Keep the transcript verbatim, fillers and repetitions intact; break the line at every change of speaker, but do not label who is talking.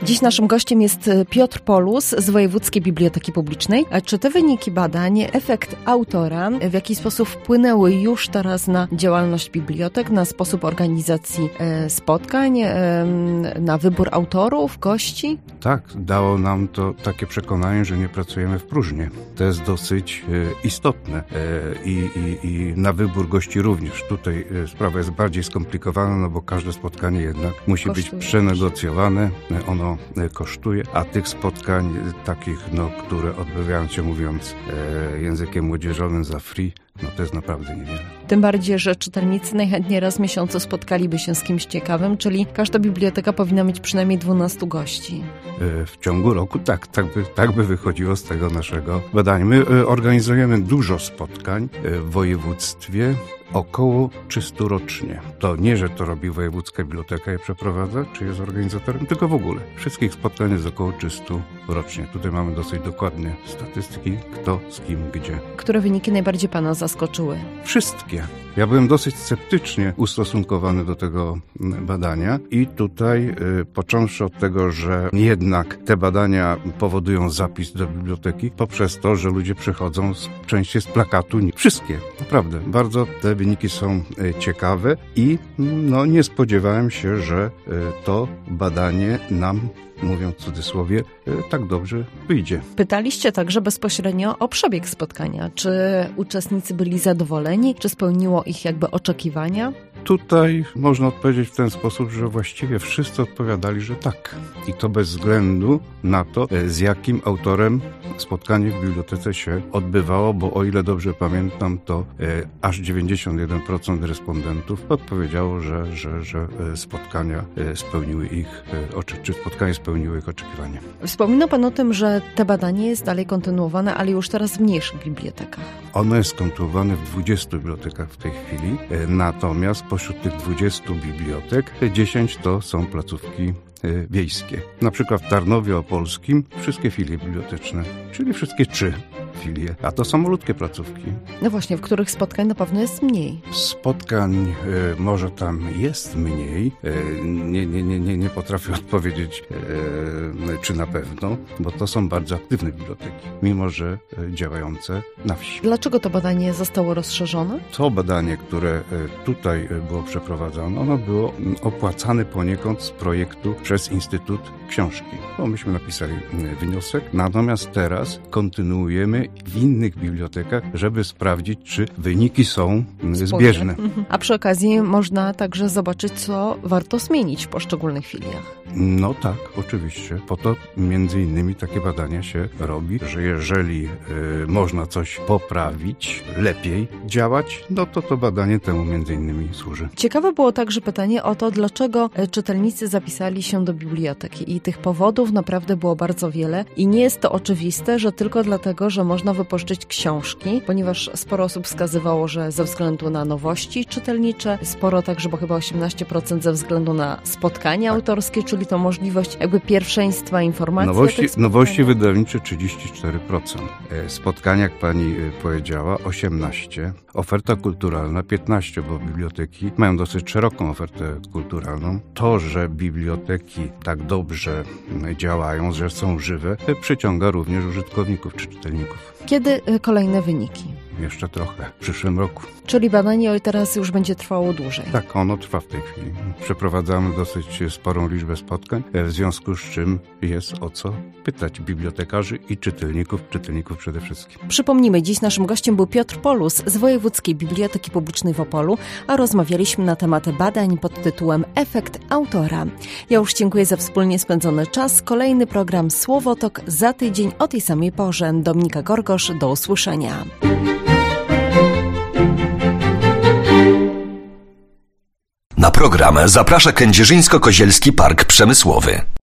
Dziś naszym gościem jest Piotr Polus z Wojewódzkiej Biblioteki Publicznej. A czy te wyniki badań, efekt autora, w jaki sposób wpłynęły już teraz na działalność bibliotek, na sposób organizacji e, spotkań, e, na wybór autorów, gości?
Tak, dało nam to takie przekonanie, że nie pracujemy w próżni. To jest dosyć e, istotne e, i, i, i na wybór gości również. Tutaj e, sprawa jest bardziej skomplikowana, no bo każde spotkanie jednak musi kosztuje. być przenegocjowane, ono e, kosztuje, a tych spotkań e, takich, no, które odbywają się, mówiąc e, językiem młodzieżowym, za free, no to jest naprawdę niewiele.
Tym bardziej, że czytelnicy najchętniej raz w miesiącu spotkaliby się z kimś ciekawym, czyli każda biblioteka powinna mieć przynajmniej dwunastu gości.
W ciągu roku tak, tak by, tak by wychodziło z tego naszego badania. My organizujemy dużo spotkań w województwie, około trzysta rocznie. To nie, że to robi Wojewódzka Biblioteka je przeprowadza, czy jest organizatorem, tylko w ogóle. Wszystkich spotkań jest około trzysta rocznie. Tutaj mamy dosyć dokładne statystyki, kto z kim, gdzie.
Które wyniki najbardziej Pana zaskoczyły?
Wszystkie. Ja byłem dosyć sceptycznie ustosunkowany do tego badania i tutaj, y, począwszy od tego, że jednak te badania powodują zapis do biblioteki, poprzez to, że ludzie przychodzą z, częściej z plakatu. Wszystkie, naprawdę. Bardzo te wyniki są y, ciekawe i no, nie spodziewałem się, że y, to badanie nam, mówiąc w cudzysłowie, tak dobrze wyjdzie.
Pytaliście także bezpośrednio o przebieg spotkania. Czy uczestnicy byli zadowoleni? Czy spełniło ich jakby oczekiwania?
Tutaj można odpowiedzieć w ten sposób, że właściwie wszyscy odpowiadali, że tak. I to bez względu na to, z jakim autorem spotkanie w bibliotece się odbywało, bo o ile dobrze pamiętam, to e, aż dziewięćdziesiąt jeden procent respondentów odpowiedziało, że, że, że spotkania e, spełniły ich, e, oczy, czy spotkanie spełniły ich oczekiwania.
Wspominał Pan o tym, że te badanie jest dalej kontynuowane, ale już teraz w mniejszych bibliotekach.
Ono jest kontynuowane w dwudziestu bibliotekach w tej chwili, e, natomiast pośród tych dwudziestu bibliotek dziesięć to są placówki wiejskie. Na przykład w Tarnowie Opolskim wszystkie filie biblioteczne, czyli wszystkie trzy filie, a to są malutkie placówki.
No właśnie, w których spotkań na pewno jest mniej.
Spotkań e, może tam jest mniej. E, nie, nie, nie, nie, nie potrafię odpowiedzieć, e, czy na pewno, bo to są bardzo aktywne biblioteki, mimo że e, działające na wsi.
Dlaczego to badanie zostało rozszerzone?
To badanie, które e, tutaj było przeprowadzone, ono było opłacane poniekąd z projektu przez Instytut Książki. Bo myśmy napisali wniosek, natomiast teraz kontynuujemy w innych bibliotekach, żeby sprawdzić, czy wyniki są zbieżne.
A przy okazji można także zobaczyć, co warto zmienić w poszczególnych filiach.
No tak, oczywiście. Po to między innymi takie badania się robi, że jeżeli y, można coś poprawić, lepiej działać, no to to badanie temu między innymi służy.
Ciekawe było także pytanie o to, dlaczego czytelnicy zapisali się do biblioteki i tych powodów naprawdę było bardzo wiele i nie jest to oczywiste, że tylko dlatego, że można wypożyczyć książki, ponieważ sporo osób wskazywało, że ze względu na nowości czytelnicze, sporo także, bo chyba osiemnaście procent ze względu na spotkania tak. autorskie, czyli to możliwość jakby pierwszeństwa informacji.
Nowości, nowości wydawnicze trzydzieści cztery procent. Spotkania, jak pani powiedziała, osiemnaście procent. Oferta kulturalna piętnaście procent, bo biblioteki mają dosyć szeroką ofertę kulturalną. To, że biblioteki tak dobrze działają, że są żywe, przyciąga również użytkowników czy czytelników.
Kiedy kolejne wyniki?
Jeszcze trochę, w przyszłym roku.
Czyli badanie teraz już będzie trwało dłużej.
Tak, ono trwa w tej chwili. Przeprowadzamy dosyć sporą liczbę spotkań, w związku z czym jest o co pytać bibliotekarzy i czytelników, czytelników przede wszystkim.
Przypomnijmy, dziś naszym gościem był Piotr Polus z Wojewódzkiej Biblioteki Publicznej w Opolu, a rozmawialiśmy na temat badań pod tytułem Efekt autora. Ja już dziękuję za wspólnie spędzony czas. Kolejny program Słowotok za tydzień o tej samej porze. Dominika Gorgosz, do usłyszenia.
Na program zaprasza Kędzierzyńsko-Kozielski Park Przemysłowy.